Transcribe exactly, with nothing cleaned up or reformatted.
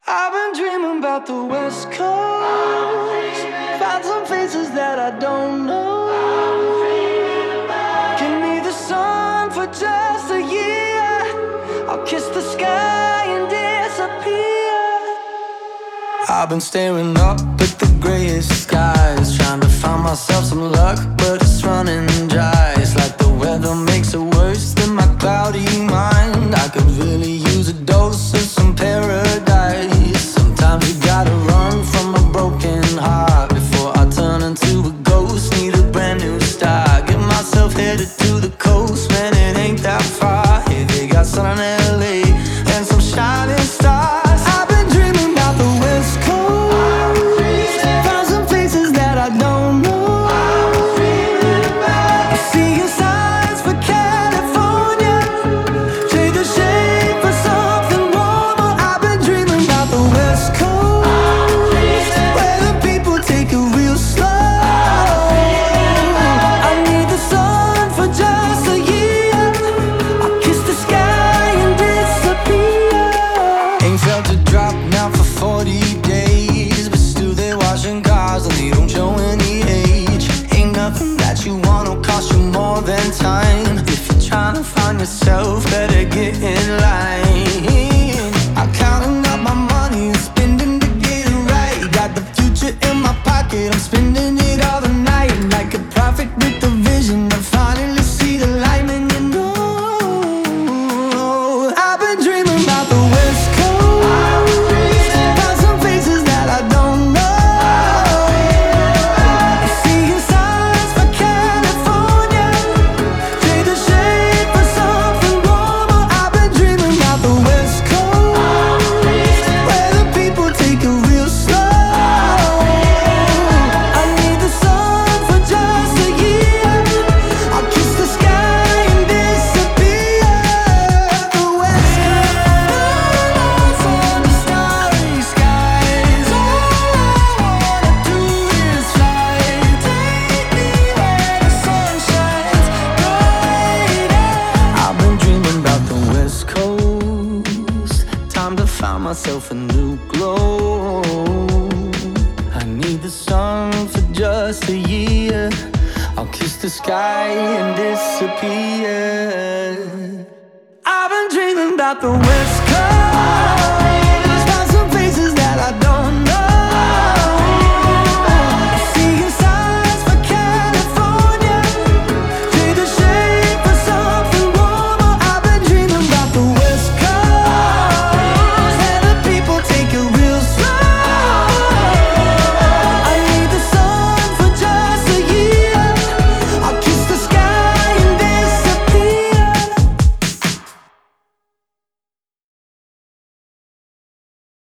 I've been dreaming about the West Coast. Found some faces that I don't know. Give me the sun for just a year. I'll kiss the sky and disappear. I've been staring up at the grayest skies, trying to find myself some luck, but it's running dry. It's like the weather makes it worse than my cloudy mind. I could really use a dose of some paradise. Sometimes you gotta run from a broken heart before I turn into a ghost. Need a brand new start. Get myself headed to the coast, man, it ain't that far. Hey, they got sun in L A and some shining stars. I've been dreaming about the West Coast. Found some faces that I don't know. Seeing signs for California, trade the shade for something warmer. I've been dreaming about the West Coast, where the people take it real slow. I need the sun for just a year. I'll kiss the sky and disappear. Ain't felt a drop now for forty days, but still they washing cars and they don't show any age. Ain't nothing that you want will cost you more than time. If you're trying to find yourself, better get in line. I'm counting up my money and spending to get it right. Got the future in my pocket, I'm spending it all the night. Like a prophet with a vision, I finally see the light, and you know I've been dreaming about the West Coast. Found some faces that I don't know. Seeing signs for California, trade the shade for something warmer. I've been dreaming about the West Coast, where the people take it real slow. I need the sun for just a year. I'll kiss the sky and disappear. The West Coast on the starry skies. All I wanna do is fly. Take me where the sun shines brighter. I've been dreaming about the West Coast. Time to find myself a new glow. I need the sun for just a year. I'll kiss the sky and disappear. I've been dreaming about the West Coast.